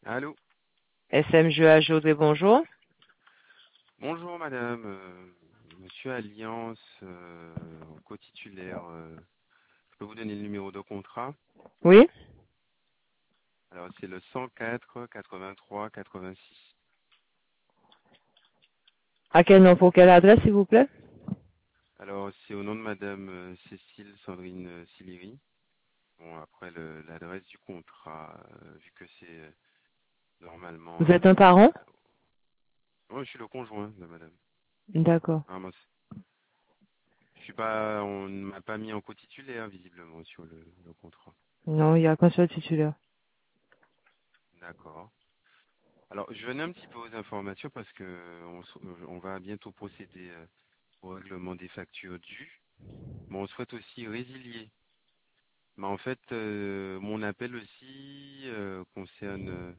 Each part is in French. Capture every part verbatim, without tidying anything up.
Allô? S M G A Jodé, bonjour. Bonjour madame, euh, monsieur Alliance, euh, co-titulaire, euh, je peux vous donner le numéro de contrat. Oui. Alors c'est le cent quatre quatre-vingt-trois quatre-vingt-six. À quel nom, pour quelle adresse, s'il vous plaît? Alors c'est au nom de madame euh, Cécile Sandrine euh, Sillery. Bon, après le- l'adresse du contrat, euh, vu que c'est euh, normalement... Vous êtes un Euh, parent? ouais, je suis le conjoint de madame. D'accord. Ah, moi, c'est- je suis pas, on ne m'a pas mis en co-titulaire visiblement sur le, le contrat. Non, il n'y a qu'un seul titulaire. D'accord. Alors, je venais un petit peu aux informations parce que on, s- euh, on va bientôt procéder euh, au règlement des factures dues, mais on souhaite aussi résilier. Mais en fait, euh, mon appel aussi euh, concerne,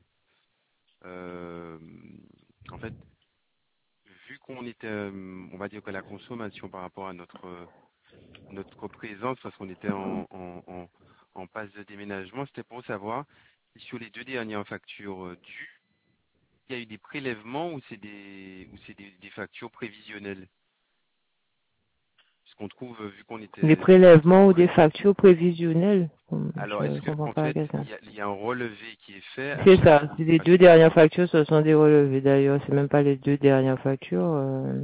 euh, en fait, vu qu'on était, euh, on va dire que la consommation par rapport à notre euh, notre présence, parce qu'on était en, en, en, en passe de déménagement, c'était pour savoir si sur les deux dernières factures euh, dues, il y a eu des prélèvements ou c'est des ou c'est des, des factures prévisionnelles. Ce qu'on trouve, euh, vu qu'on Des était prélèvements ou pré- des factures prévisionnelles? Hum, alors Je est-ce ne que comprends en pas la fait question. il y a, il y a un relevé qui est fait à C'est chaque ça. Les à deux ch- dernières factures, ce sont des relevés. D'ailleurs, c'est même pas les deux dernières factures. euh,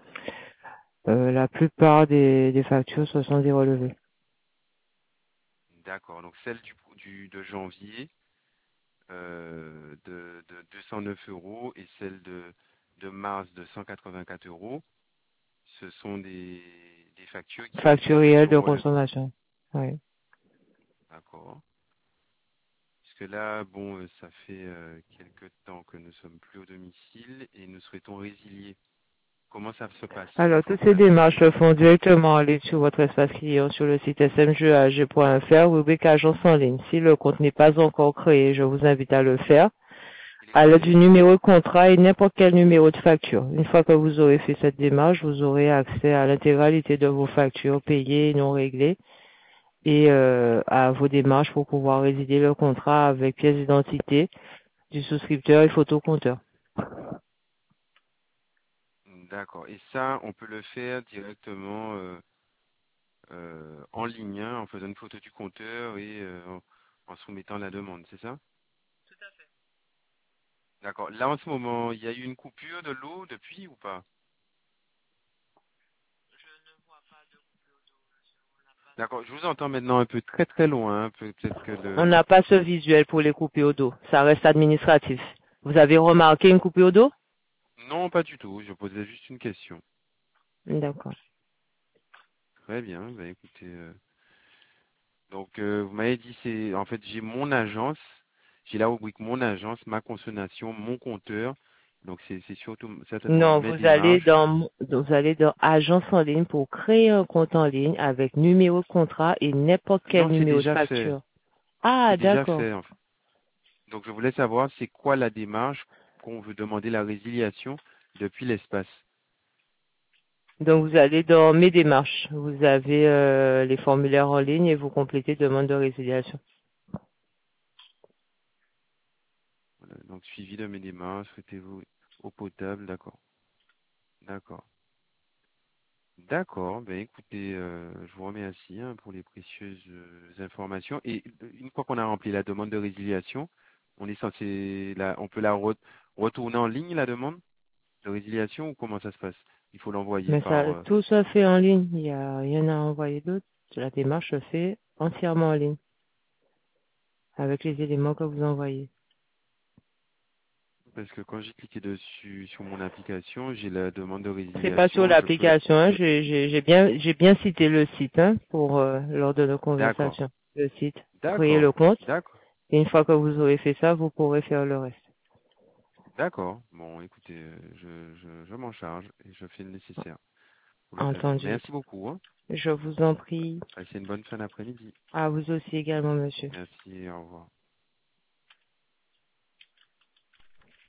euh, la plupart des, des factures, ce sont des relevés. d'accord, donc celle du, du de janvier euh, de, de deux cent neuf euros et celle de de mars de cent quatre-vingt-quatre euros, ce sont des des factures qui ont été Facture faites réelle sur de relevé. consommation. Oui. D'accord. Parce que là, bon, euh, ça fait euh, quelque temps que nous sommes plus au domicile et nous souhaitons résilier. Comment ça se passe une Alors, fois toutes qu'on ces a fait démarches le... se font directement en ligne sur votre espace client sur le site s m g a g point f r, rubrique agence en ligne. Si le compte n'est pas encore créé, je vous invite à le faire Il est à l'aide du créé. numéro de contrat et n'importe quel numéro de facture. Une fois que vous aurez fait cette démarche, vous aurez accès à l'intégralité de vos factures payées et non réglées et euh, à vos démarches pour pouvoir résilier le contrat avec pièce d'identité du souscripteur et photocompteur. D'accord. Et ça, on peut le faire directement euh, euh, en ligne, hein, en faisant une photo du compteur et euh, en, en soumettant la demande, c'est ça? D'accord. Là, en ce moment, il y a eu une coupure de l'eau depuis ou pas? D'accord. Je vous entends maintenant un peu très très loin, hein. Peut-être que On le... n'a pas ce visuel pour les coupures d'eau. Ça reste administratif. Vous avez remarqué une coupure d'eau? Non, pas du tout. Je posais juste une question. D'accord. Très bien. Ben, écoutez, euh, donc euh, vous m'avez dit c'est en fait j'ai mon agence, j'ai la rubrique mon agence, ma consommation, mon compteur. Donc c'est c'est surtout certainement Non, mes vous allez démarches. dans, vous allez dans agence en ligne pour créer un compte en ligne avec numéro de contrat et n'importe quel Non, c'est numéro de déjà fait. facture. Ah, C'est déjà d'accord. fait. En fait. Donc je voulais savoir c'est quoi la démarche qu'on veut demander la résiliation depuis l'espace. Donc vous allez dans mes démarches. Vous avez euh, les formulaires en ligne et vous complétez demande de résiliation. Voilà. Donc suivi de mes démarches, souhaitez-vous eau potable, d'accord. D'accord. D'accord, ben écoutez, euh, je vous remercie hein, pour les précieuses euh, informations. Et euh, une fois qu'on a rempli la demande de résiliation, on est censé la, on peut la re- retourner en ligne la demande de résiliation ou comment ça se passe? Il faut l'envoyer Mais ça, par. euh, tout se fait en ligne. Il y a rien à envoyer d'autre. La démarche se fait entièrement en ligne avec les éléments que vous envoyez. Parce que quand j'ai cliqué dessus sur mon application, j'ai la demande de C'est pas sur résiliation. Je peux. l'application, hein. J'ai j'ai- j'ai bien, j'ai bien cité le site, hein, pour euh, lors de nos D'accord, conversations. Le site, créer d'accord, le compte. d'accord, Et une fois que vous aurez fait ça, vous pourrez faire le reste. d'accord. Bon, écoutez, euh, je, je, je m'en charge et je fais le nécessaire pour le paiement. Entendu. Merci beaucoup. Hein. Je vous en prie. Passez une bonne fin d'après-midi. À vous aussi également, monsieur. Merci, au revoir.